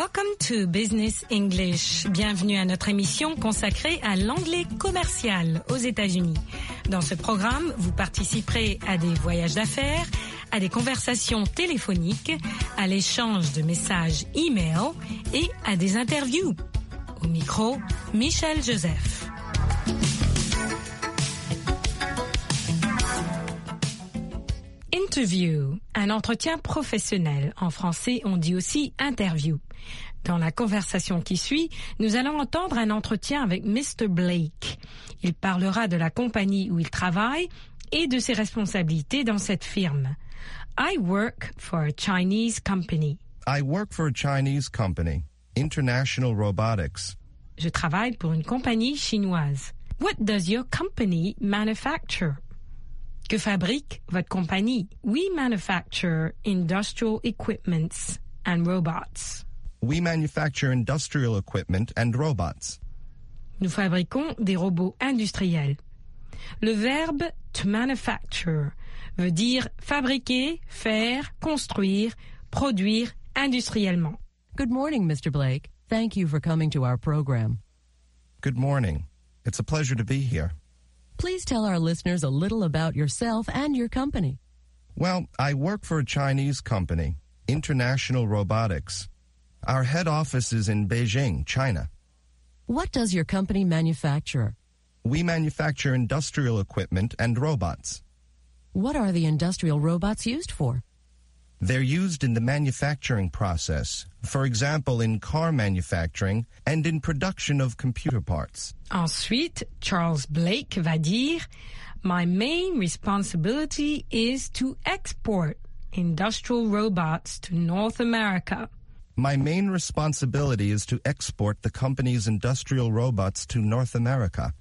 Welcome to Business English. Bienvenue à notre émission consacrée à l'anglais commercial aux États-Unis. Dans ce programme, vous participerez à des voyages d'affaires, à des conversations téléphoniques, à l'échange de messages e-mail et à des interviews. Au micro, Michel Joseph. Interview, un entretien professionnel. En français, on dit aussi interview. Dans la conversation qui suit, nous allons entendre un entretien avec Mr. Blake. Il parlera de la compagnie où il travaille et de ses responsabilités dans cette firme. I work for a Chinese company. I work for a Chinese company, International Robotics. Je travaille pour une compagnie chinoise. What does your company manufacture? Que fabrique votre compagnie? We manufacture industrial equipments and robots. We manufacture industrial equipment and robots. Nous fabriquons des robots industriels. Le verbe to manufacture veut dire fabriquer, faire, construire, produire industriellement. Good morning, Mr. Blake. Thank you for coming to our program. Good morning. It's a pleasure to be here. Please tell our listeners a little about yourself and your company. Well, I work for a Chinese company, International Robotics. Our head office is in Beijing, China. What does your company manufacture? We manufacture industrial equipment and robots. What are the industrial robots used for? They're used in the manufacturing process, for example, in car manufacturing and in production of computer parts. Ensuite, Charles Blake va dire, My main responsibility is to export industrial robots to North America. My main responsibility is to export the company's industrial robots to North America.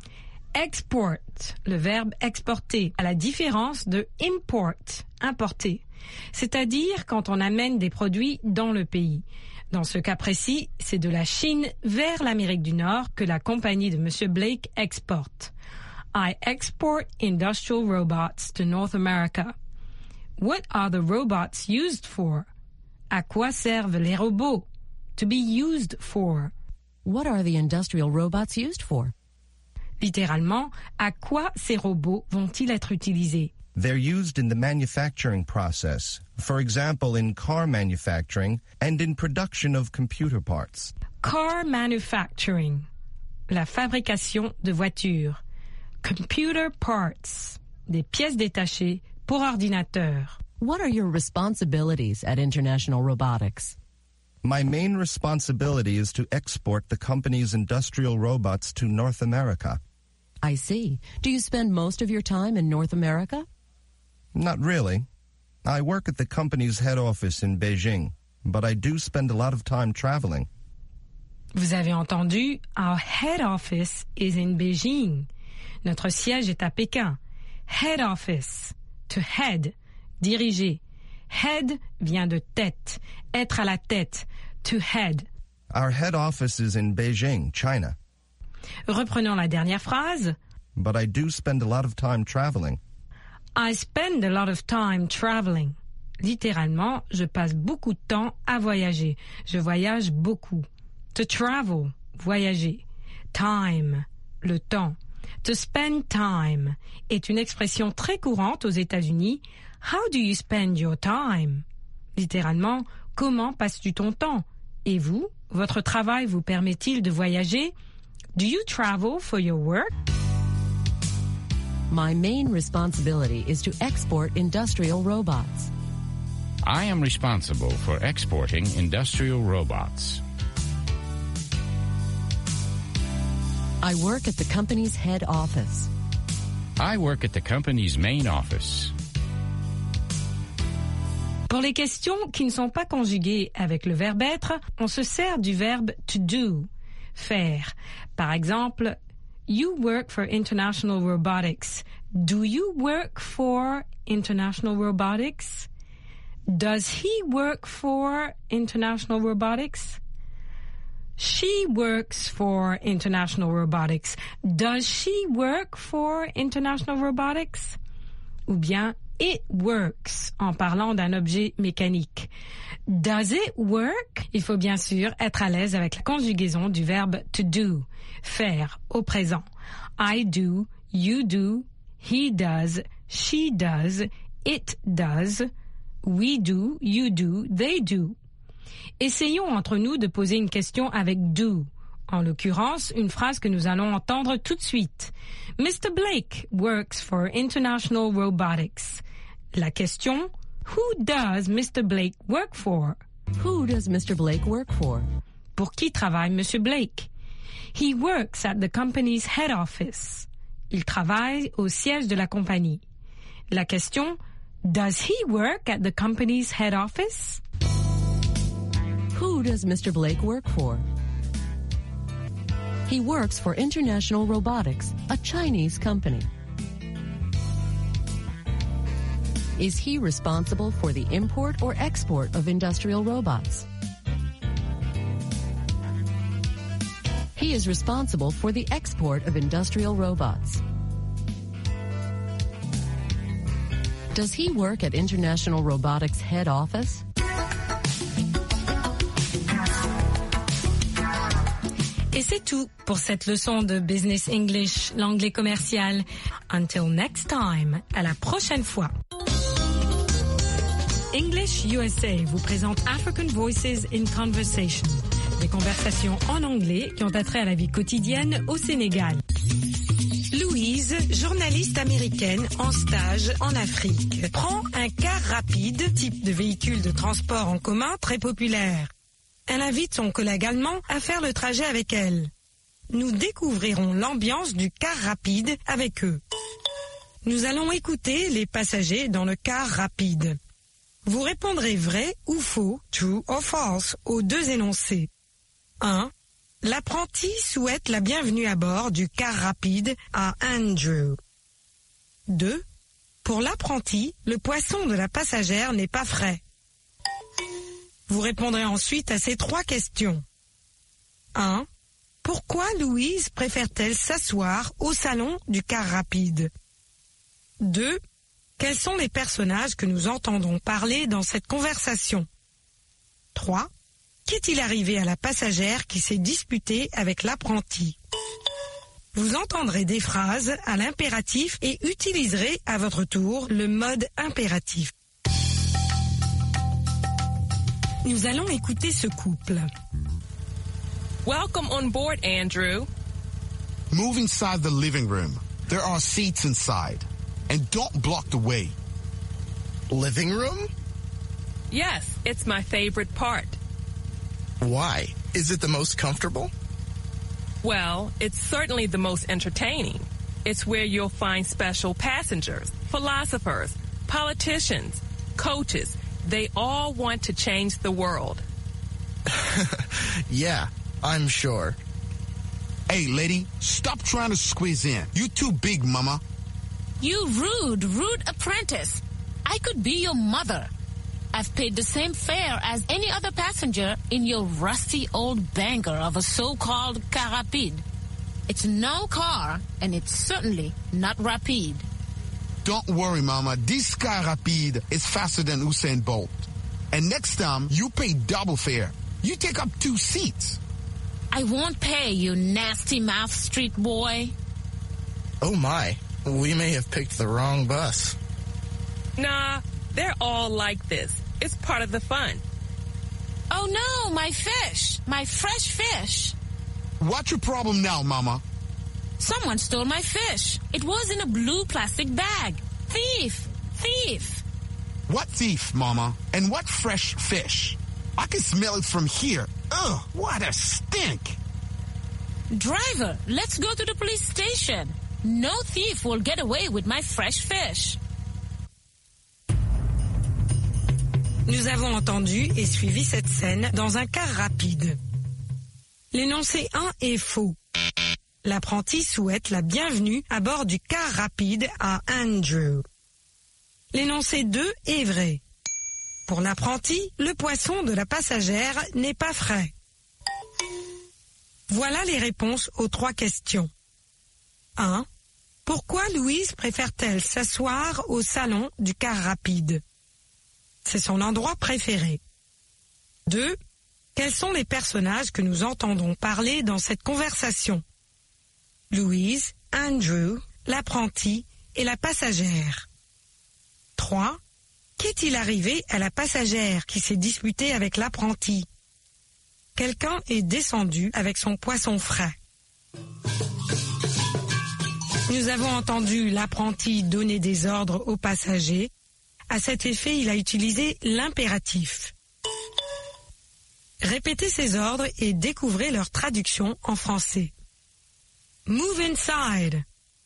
Export, le verbe exporter, à la différence de import, importer. C'est-à-dire quand on amène des produits dans le pays. Dans ce cas précis, c'est de la Chine vers l'Amérique du Nord que la compagnie de M. Blake exporte. I export industrial robots to North America. What are the robots used for? À quoi servent les robots? To be used for. What are the industrial robots used for? Littéralement, à quoi ces robots vont-ils être utilisés? They're used in the manufacturing process, for example, in car manufacturing and in production of computer parts. Car manufacturing, la fabrication de voitures. Computer parts, des pièces détachées pour ordinateur. What are your responsibilities at International Robotics? My main responsibility is to export the company's industrial robots to North America. I see. Do you spend most of your time in North America? Not really. I work at the company's head office in Beijing, but I do spend a lot of time traveling. Vous avez entendu, our head office is in Beijing. Notre siège est à Pékin. Head office, to head, diriger. Head vient de tête, être à la tête, to head. Our head office is in Beijing, China. Reprenons la dernière phrase. But I do spend a lot of time traveling. I spend a lot of time traveling. Littéralement, je passe beaucoup de temps à voyager. Je voyage beaucoup. To travel, voyager. Time, le temps. To spend time est une expression très courante aux États-Unis. How do you spend your time? Littéralement, comment passes-tu ton temps? Et vous, votre travail vous permet-il de voyager? Do you travel for your work? My main responsibility is to export industrial robots. I am responsible for exporting industrial robots. I work at the company's head office. I work at the company's main office. Pour les questions qui ne sont pas conjuguées avec le verbe être, on se sert du verbe to do, faire. Par exemple, you work for International Robotics. Do you work for International Robotics? Does he work for International Robotics? She works for International Robotics. Does she work for International Robotics? ou bien it works en parlant d'un objet mécanique. Does it work? Il faut bien sûr être à l'aise avec la conjugaison du verbe to do, faire au présent. I do, you do, he does, she does, it does, we do, you do, they do. Essayons entre nous de poser une question avec do. En l'occurrence, une phrase que nous allons entendre tout de suite. Mr. Blake works for International Robotics. La question, who does Mr. Blake work for? Who does Mr. Blake work for? Pour qui travaille Monsieur Blake? He works at the company's head office. Il travaille au siège de la compagnie. La question, does he work at the company's head office? Who does Mr. Blake work for? He works for International Robotics, a Chinese company. Is he responsible for the import or export of industrial robots? He is responsible for the export of industrial robots. Does he work at International Robotics head office? Et c'est tout pour cette leçon de Business English, l'anglais commercial. Until next time, à la prochaine fois. English USA vous présente African Voices in Conversation, des conversations en anglais qui ont attrait à la vie quotidienne au Sénégal. Louise, journaliste américaine en stage en Afrique, prend un car rapide, type de véhicule de transport en commun très populaire. Elle invite son collègue allemand à faire le trajet avec elle. Nous découvrirons l'ambiance du car rapide avec eux. Nous allons écouter les passagers dans le car rapide. Vous répondrez vrai ou faux, true or false, aux deux énoncés. 1. L'apprenti souhaite la bienvenue à bord du car rapide à Andrew. 2. Pour l'apprenti, le poisson de la passagère n'est pas frais. Vous répondrez ensuite à ces 3 questions. 1. Pourquoi Louise préfère-t-elle s'asseoir au salon du car rapide? 2. Quels sont les personnages que nous entendons parler dans cette conversation? 3. Qu'est-il arrivé à la passagère qui s'est disputée avec l'apprenti? Vous entendrez des phrases à l'impératif et utiliserez à votre tour le mode impératif. Nous allons écouter ce couple. Welcome on board, Andrew. Move inside the living room. There are seats inside. And don't block the way. Living room? Yes, it's my favorite part. Why? Is it the most comfortable? Well, it's certainly the most entertaining. It's where you'll find special passengers, philosophers, politicians, coaches. They all want to change the world. Yeah, I'm sure. Hey, lady, stop trying to squeeze in. You too big, mama. You rude apprentice. I could be your mother. I've paid the same fare as any other passenger in your rusty old banger of a so-called car rapide. It's no car, and it's certainly not rapide. Don't worry, mama. This car rapide is faster than Usain Bolt. And next time, you pay double fare. You take up 2 seats. I won't pay, you nasty mouth street boy. Oh my, we may have picked the wrong bus. Nah, they're all like this. It's part of the fun. Oh no, my fish, my fresh fish. What's your problem now, mama? Someone stole my fish. It was in a blue plastic bag. Thief! Thief! What thief, mama? And what fresh fish? I can smell it from here. Ugh, what a stink! Driver, let's go to the police station. No thief will get away with my fresh fish. Nous avons entendu et suivi cette scène dans un car rapide. L'énoncé 1 est faux. L'apprenti souhaite la bienvenue à bord du car rapide à Andrew. L'énoncé 2 est vrai. Pour l'apprenti, le poisson de la passagère n'est pas frais. Voilà les réponses aux 3 questions. 1. Pourquoi Louise préfère-t-elle s'asseoir au salon du car rapide? C'est son endroit préféré. 2. Quels sont les personnages que nous entendons parler dans cette conversation? Louise, Andrew, l'apprenti et la passagère. 3. Qu'est-il arrivé à la passagère qui s'est disputée avec l'apprenti? Quelqu'un est descendu avec son poisson frais. Nous avons entendu l'apprenti donner des ordres aux passagers. À cet effet, il a utilisé l'impératif. Répétez ces ordres et découvrez leur traduction en français. Move inside.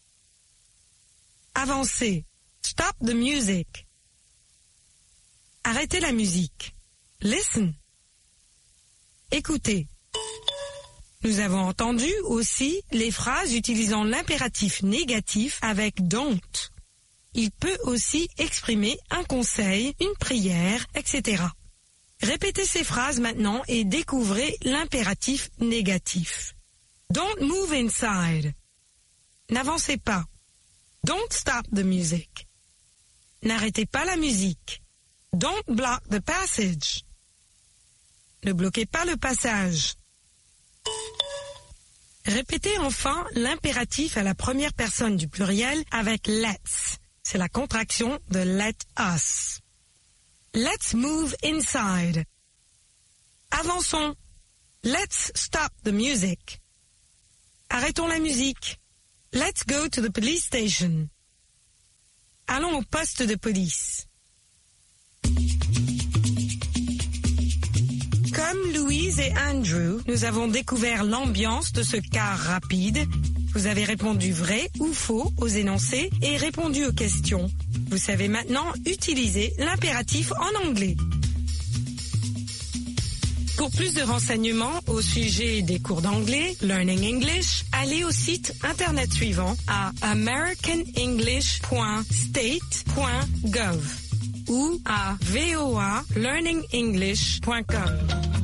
Avancez. Stop the music. Arrêtez la musique. Listen. Écoutez. Nous avons entendu aussi les phrases utilisant l'impératif négatif avec don't. Il peut aussi exprimer un conseil, une prière, etc. Répétez ces phrases maintenant et découvrez l'impératif négatif. Don't move inside. N'avancez pas. Don't stop the music. N'arrêtez pas la musique. Don't block the passage. Ne bloquez pas le passage. Répétez enfin l'impératif à la première personne du pluriel avec let's. C'est la contraction de let us. Let's move inside. Avançons. Let's stop the music. Arrêtons la musique. Let's go to the police station. Allons au poste de police. Comme Louise et Andrew, nous avons découvert l'ambiance de ce car rapide. Vous avez répondu vrai ou faux aux énoncés et répondu aux questions. Vous savez maintenant utiliser l'impératif en anglais. Pour plus de renseignements au sujet des cours d'anglais, Learning English, allez au site internet suivant à americanenglish.state.gov ou à voalearningenglish.com.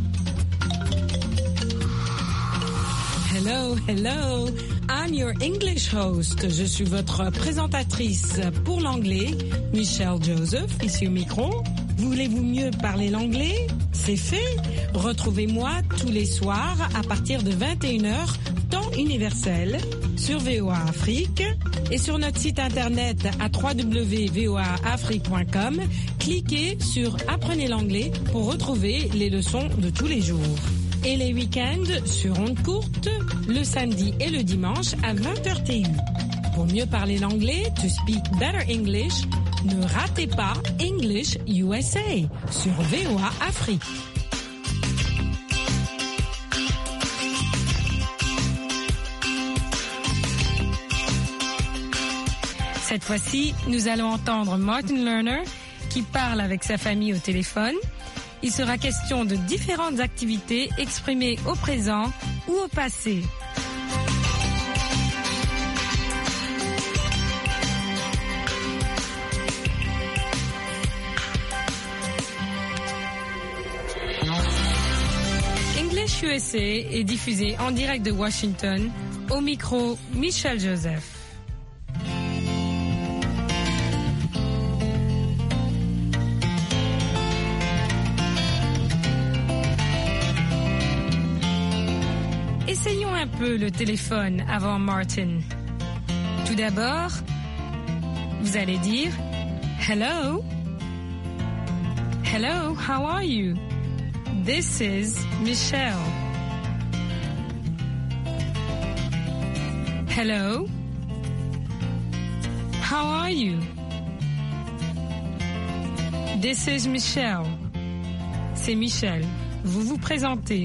Hello, hello. I'm your English host. Je suis votre présentatrice pour l'anglais, Michelle Joseph, ici au micro. Voulez-vous mieux parler l'anglais? C'est fait. Retrouvez-moi tous les soirs à partir de 21h, temps universel, sur VOA Afrique et sur notre site internet à www.voaafrique.com. Cliquez sur Apprenez l'anglais pour retrouver les leçons de tous les jours. Et les week-ends sur ondes courtes, le samedi et le dimanche à 20h TU. Pour mieux parler l'anglais, to speak better English, ne ratez pas English USA sur VOA Afrique. Cette fois-ci, nous allons entendre Martin Lerner qui parle avec sa famille au téléphone. Il sera question de différentes activités exprimées au présent ou au passé. English USA est diffusé en direct de Washington. Au micro, Michelle Joseph. Essayons un peu le téléphone avant Martin. Tout d'abord, vous allez dire Hello. Hello, how are you? This is Michelle. Hello. How are you? This is Michelle. C'est Michelle. Vous vous présentez.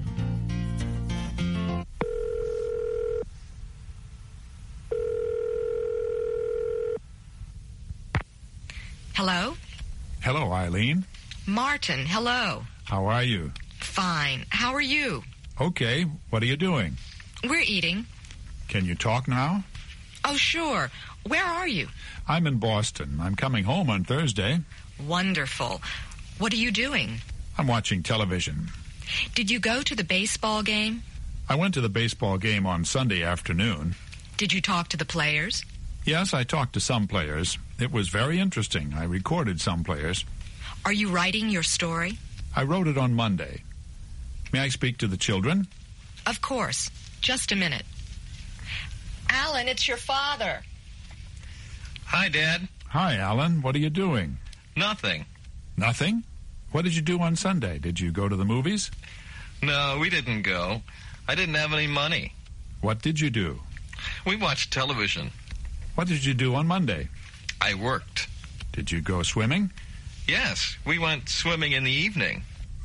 Hello? Hello, Eileen. Martin, hello. How are you? Fine. How are you? Okay. What are you doing? We're eating. Can you talk now? Oh, sure. Where are you? I'm in Boston. I'm coming home on Thursday. Wonderful. What are you doing? I'm watching television. Did you go to the baseball game? I went to the baseball game on Sunday afternoon. Did you talk to the players? Yes, I talked to some players. It was very interesting. I recorded some players. Are you writing your story? I wrote it on Monday. May I speak to the children? Of course. Just a minute. Alan, it's your father. Hi, Dad. Hi, Alan. What are you doing? Nothing. Nothing? What did you do on Sunday? Did you go to the movies? No, we didn't go. I didn't have any money. What did you do? We watched television. What did you do on Monday? I worked. Did you go swimming? Yes, we went swimming in the evening.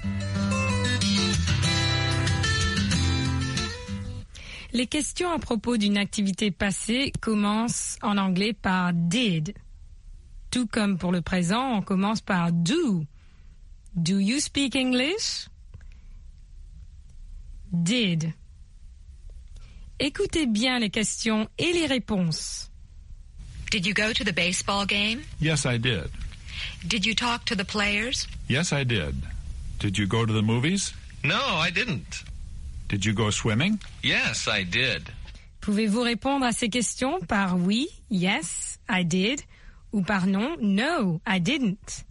Les questions à propos d'une activité passée commencent en anglais par did. Tout comme pour le présent, on commence par do. Do you speak English? Did. Écoutez bien les questions et les réponses. Did you go to the baseball game? Yes, I did. Did you talk to the players? Yes, I did. Did you go to the movies? No, I didn't. Did you go swimming? Yes, I did. Pouvez-vous répondre à ces questions par oui, yes, I did, ou par non, no, I didn't?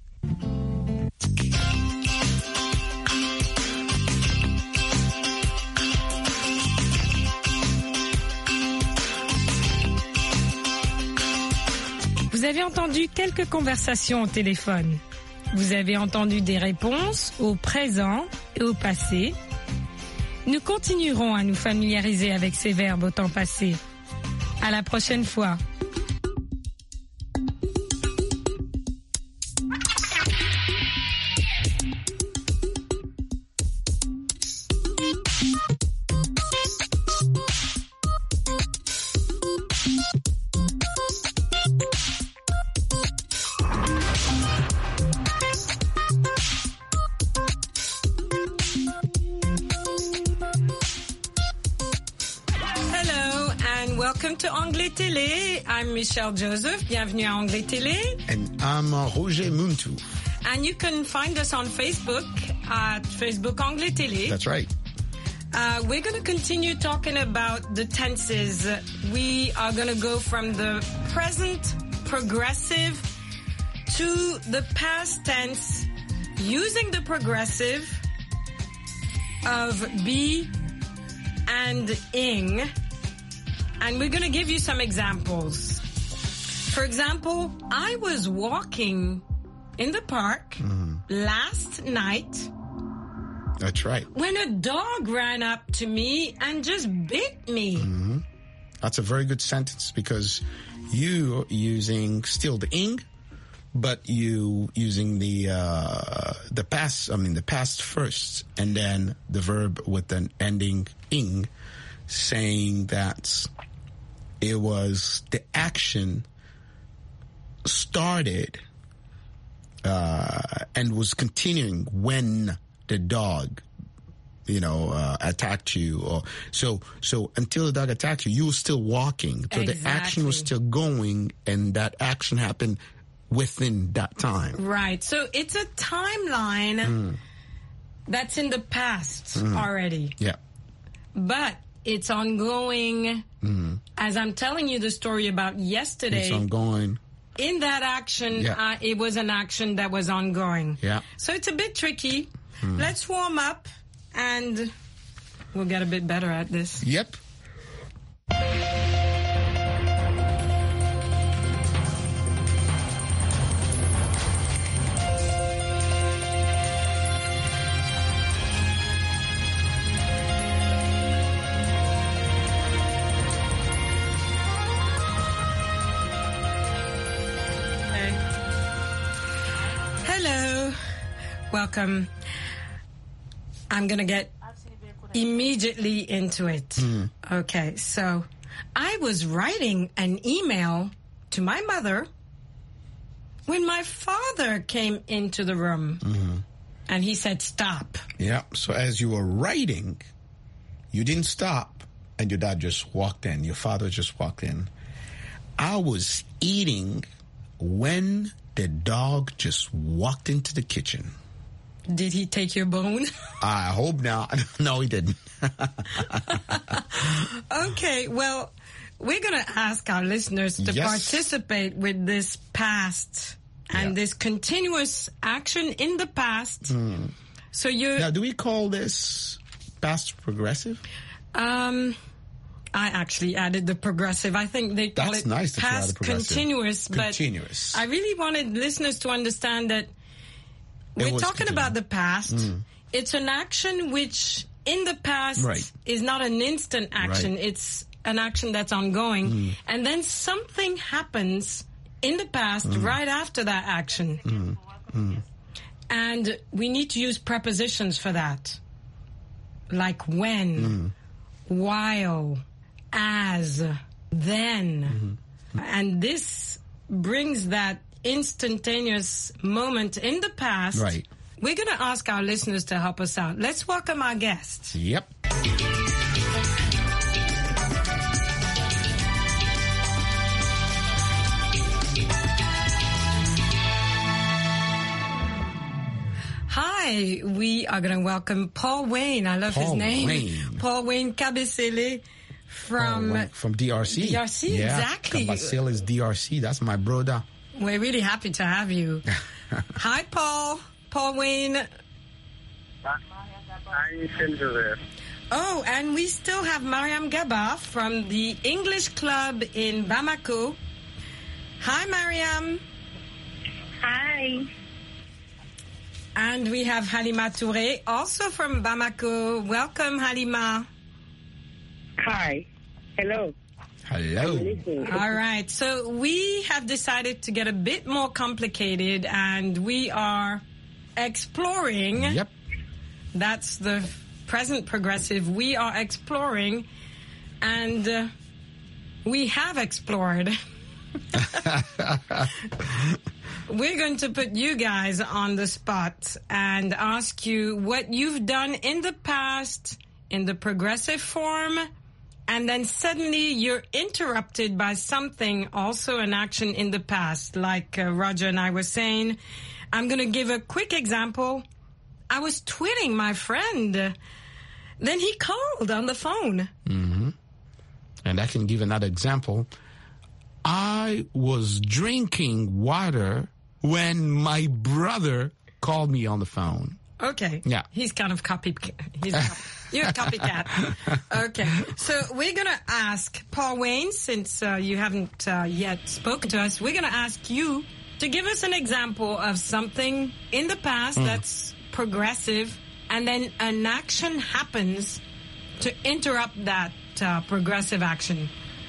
Vous avez entendu quelques conversations au téléphone. Vous avez entendu des réponses au présent et au passé. Nous continuerons à nous familiariser avec ces verbes au temps passé. À la prochaine fois. Welcome to Anglais Télé. I'm Michelle Joseph. Bienvenue à Anglais Télé. And I'm Roger Muntu. And you can find us on Facebook at Facebook Anglais Télé. That's right. We're going to continue talking about the tenses. We are going to go from the present progressive to the past tense using the progressive of be and ing. And we're going to give you some examples. For example, I was walking in the park last night. That's right. When a dog ran up to me and just bit me. Mm-hmm. That's a very good sentence because you using still the ing, but you using the past first, and then the verb with an ending ing, saying that it was the action started and was continuing when the dog, attacked you, or so until the dog attacked you, you were still walking. So exactly. The action was still going, and that action happened within that time. Right. So it's a timeline that's in the past already. Yeah. But it's ongoing. As I'm telling you the story about yesterday. It's ongoing. In that action, it was an action that was ongoing. Yeah. So it's a bit tricky. Let's warm up, and we'll get a bit better at this. Yep. Welcome. I'm going to get immediately into it. Okay, so I was writing an email to my mother when my father came into the room. And he said, stop. Yeah, so as you were writing, you didn't stop, and your dad just walked in. Your father just walked in. I was eating when the dog just walked into the kitchen. Did he take your bone? I hope not. No, he didn't. Okay, well, we're going to ask our listeners to participate with this past and this continuous action in the past. So now, do we call this past progressive? I actually added the progressive. I think they call it past continuous. But I really wanted listeners to understand that we're talking about the past. It's an action which in the past is not an instant action. It's an action that's ongoing. And then something happens in the past right after that action. And we need to use prepositions for that. Like when, while, as, then. And this brings that instantaneous moment in the past. Right. We're going to ask our listeners to help us out. Let's welcome our guests. Yep. Hi, we are going to welcome Paul Wayne. I love his name. Paul Wayne Kabesele from DRC. DRC, exactly. Kabesele is DRC. That's my brother. We're really happy to have you. Hi, Paul. Paul Wayne. I'm still there. Oh, and we still have Mariam Gaba from the English Club in Bamako. Hi, Mariam. Hi. And we have Halima Touré, also from Bamako. Welcome, Halima. Hi. Hello. Hello. All right. So we have decided to get a bit more complicated, and we are exploring. Yep. That's the present progressive. We are exploring, and we have explored. We're going to put you guys on the spot and ask you what you've done in the past in the progressive form, and then suddenly you're interrupted by something, also an action in the past, like Roger and I were saying. I'm going to give a quick example. I was tweeting my friend. Then he called on the phone. And I can give another example. I was drinking water when my brother called me on the phone. Okay. Yeah. He's kind of you're a copycat. Okay. So we're going to ask Paul Wayne, since you haven't yet spoken to us, we're going to ask you to give us an example of something in the past that's progressive, and then an action happens to interrupt that progressive action.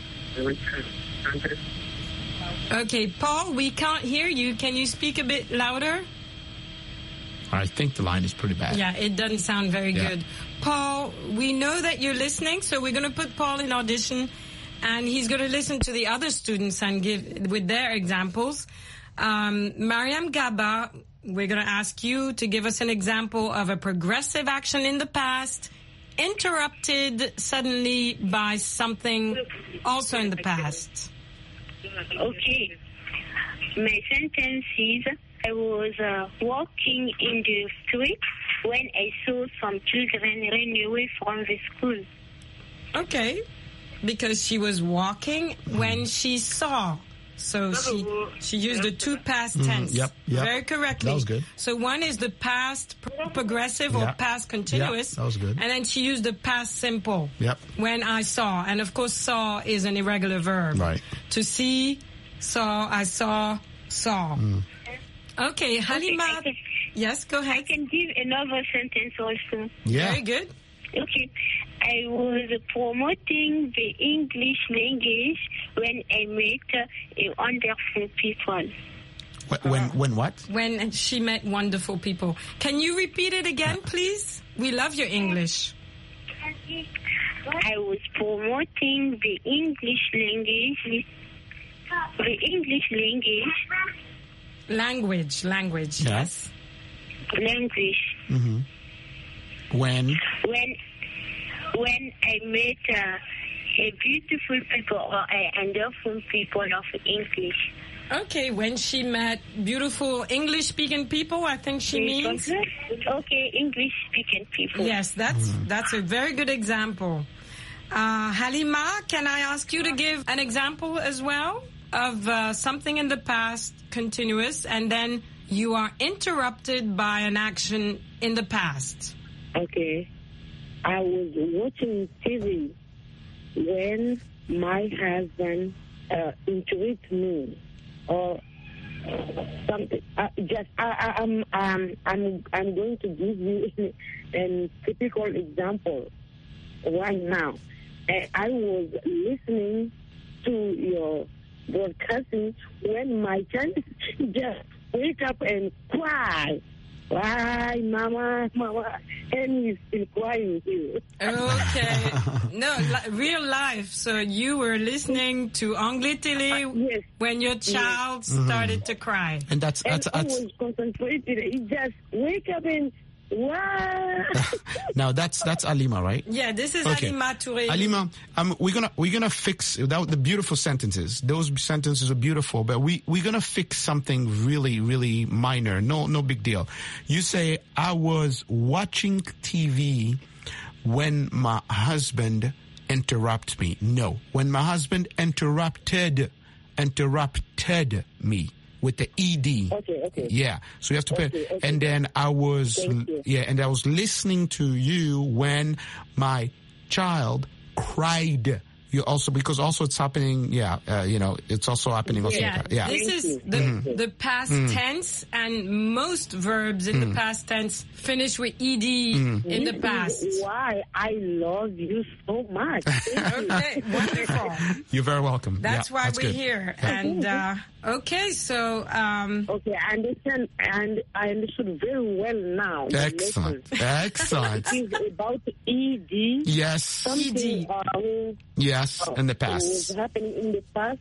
Okay, Paul, we can't hear you. Can you speak a bit louder? I think the line is pretty bad. Yeah, it doesn't sound very good. Paul, we know that you're listening, so we're going to put Paul in audition, and he's going to listen to the other students and give with their examples. Mariam Gaba, we're going to ask you to give us an example of a progressive action in the past, interrupted suddenly by something also in the past. Okay. My sentence is, I was walking in the street when I saw some children run away from the school. Okay. Because she was walking when she saw. So she used the two past tense. Yep. Very correctly. That was good. So one is the past progressive or past continuous. That was good. And then she used the past simple. Yep. When I saw. And of course saw is an irregular verb. Right. To see, saw, I saw. Okay, Halima. Yes, go ahead. I can give another sentence also. Yeah. Very good. Okay. I was promoting the English language when I met wonderful people. When what? When she met wonderful people. Can you repeat it again, please? We love your English. I was promoting the English language. Language. Yeah. Yes. Language. When I met a beautiful people or a wonderful people of English. Okay, when she met beautiful English-speaking people, I think she means. Okay, English-speaking people. Yes, that's a very good example. Halima, can I ask you to give an example as well of something in the past, continuous, and then you are interrupted by an action in the past? Okay. I was watching TV when my husband interrupted me or something. I'm going to give you a typical example right now. I was listening to your broadcasting when my child just wake up and cry. Why, mama, and he's still crying too. Okay. No, real life. So you were listening to Anglais Télé yes. when your child started to cry. And that's I was concentrated. He just wake up and wow. Now that's Alima, right? Yeah, this is Okay. Halima Touré. Alima, we're gonna fix without the beautiful sentences. Those sentences are beautiful, but we're gonna fix something really, really minor. No big deal. You say, I was watching TV when my husband interrupted me. No, when my husband interrupted me. With the ED. Okay. Yeah. So you have to pay. Okay. And then I was, and I was listening to you when my child cried. You also, because also it's happening, it's also happening. Also This is the past tense, and most verbs in the past tense finish with ED in the past. This is why I love you so much. Okay, wonderful. You're very welcome. That's why we're good. here. And, okay, so... okay, I understand, and I understood very well now. Excellent. It's about ED. Yes. Something Yes, in the past. It was happening in the past.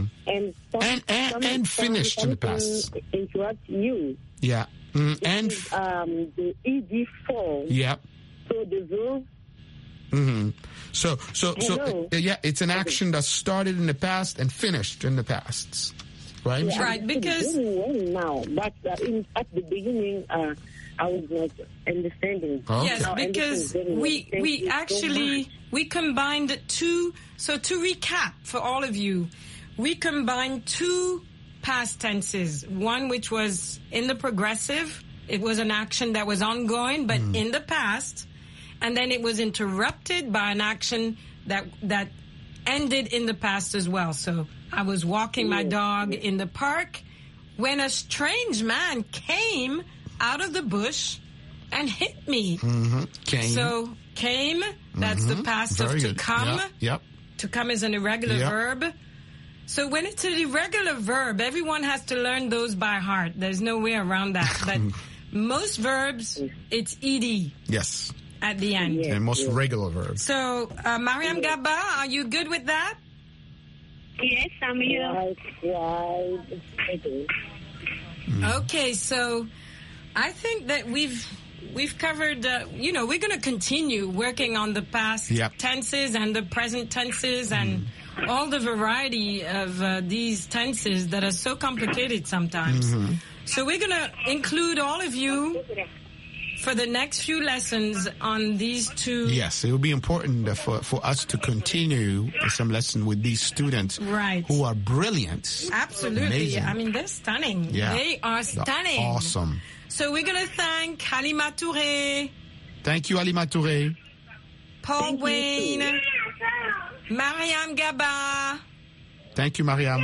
And finished in the past. Interrupt you. Yeah. And the ED form. Yeah. So the verb. So it's an action that started in the past and finished in the past, right? Yeah, right, because now, but at the beginning, I was not understanding. Okay. Yes, because we actually we combined two. So to recap for all of you, we combined two past tenses. One which was in the progressive. It was an action that was ongoing, but in the past. And then it was interrupted by an action that ended in the past as well. So I was walking my dog in the park when a strange man came out of the bush and hit me. Came. So came, that's the past Very of to good. come. Yep. To come is an irregular verb. So when it's an irregular verb, everyone has to learn those by heart. There's no way around that. But most verbs, it's ED. Yes. At the end. And most regular verbs. So, Mariam Gaba, are you good with that? Yes, I'm here. Okay, so I think that we've covered, we're going to continue working on the past tenses and the present tenses and all the variety of these tenses that are so complicated sometimes. So we're going to include all of you for the next few lessons on these two. Yes, it will be important for us to continue some lesson with these students who are brilliant. Absolutely. Amazing. I mean, they're stunning. Yeah. They are stunning. Awesome. So we're going to thank Halima Touré. Thank you, Halima Touré. Paul Wayne. Mariam Gaba. Thank you, Mariam.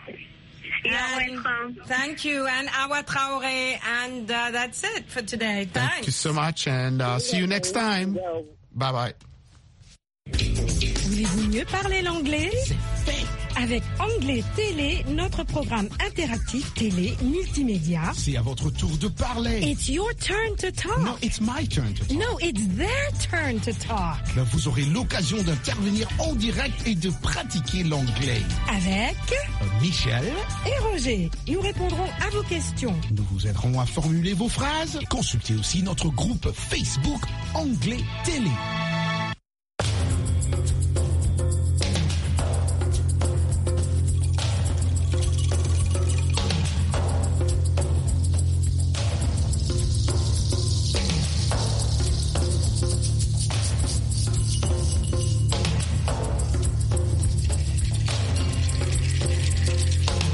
Thank you, and Awa Traoré, and that's it for today. Thanks. Thank you so much, and see you next time. Bye-bye. Voulez-vous mieux parler l'anglais? Avec Anglais Télé, notre programme interactif télé multimédia. C'est à votre tour de parler. It's your turn to talk. No, it's my turn to talk. No, it's their turn to talk. Ben, vous aurez l'occasion d'intervenir en direct et de pratiquer l'anglais. Avec Michel et Roger. Nous répondrons à vos questions. Nous vous aiderons à formuler vos phrases. Consultez aussi notre groupe Facebook Anglais Télé.